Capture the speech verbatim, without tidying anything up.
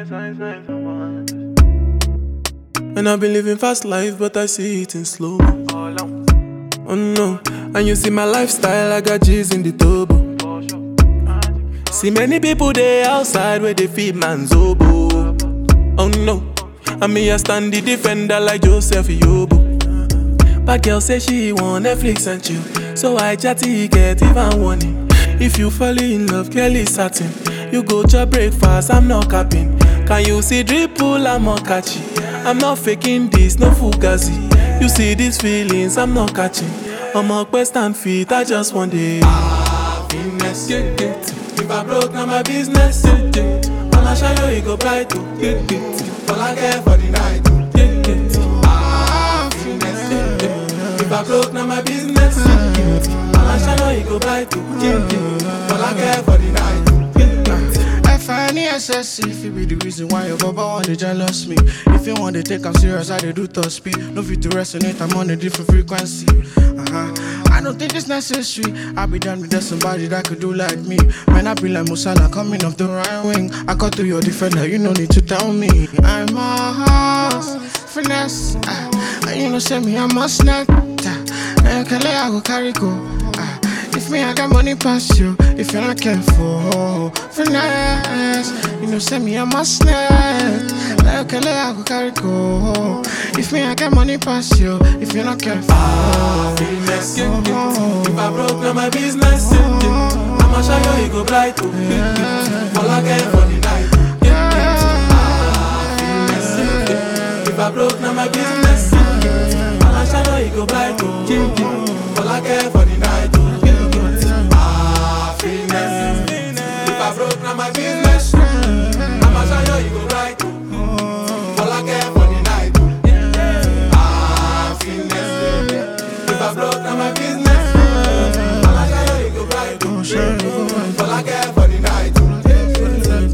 And I've been living fast life, but I see it in slow. Oh no, and you see my lifestyle, I got G's in the turbo. See many people there outside where they feed man's oboe. Oh no, and me I stand the defender like Joseph Yobo. But girl say she want Netflix and chill, so I chatty get even warning. If you fall in love, Kelly satin, you go to breakfast, I'm not capping. Can you see dripple, I'm not catchy. I'm not faking this, no fugazi. You see these feelings, I'm not catching. I'm a quest and feet, I just want it. Happiness, yeah, yeah. If I broke, now my business, yeah, yeah. I'ma show you, it go bright, oh, yeah, yeah. All I care for the night, oh, yeah, yeah. Happiness, yeah, yeah. If I broke, now my business, yeah, yeah. I'ma show you, it go bright, oh, yeah, yeah. All I care for the night, oh, yeah, yeah. F I N E S S if it be the reason why your baba want to jealous me. If you want to take I'm serious, I do top speed. No fit to resonate, I'm on a different frequency. Uh-huh. I don't think it's necessary. I'll be done with that somebody that could do like me. Man, I be like Musala coming off the right wing. I got to your defender, you no need to tell me. I'm a horse, finesse. Uh, you know, send me, I must not. Uh, can I go carry go. Uh, if me, I got money past you. If you're not careful, finesse. You know, send me, I must not. Can I go carry go. If me, I got money past you. If you're not careful. Happiness, yeah, yeah. If I broke, now my business, yeah, yeah. I'ma show you, it go bright, oh, yeah, yeah. All I care for the night, yeah, yeah. Happiness, yeah, yeah. If I broke, now my business, yeah, yeah. I'ma show you, it go bright, oh, yeah, yeah. All I care for the night, oh, yeah, yeah. Happiness, if I broke, now my business.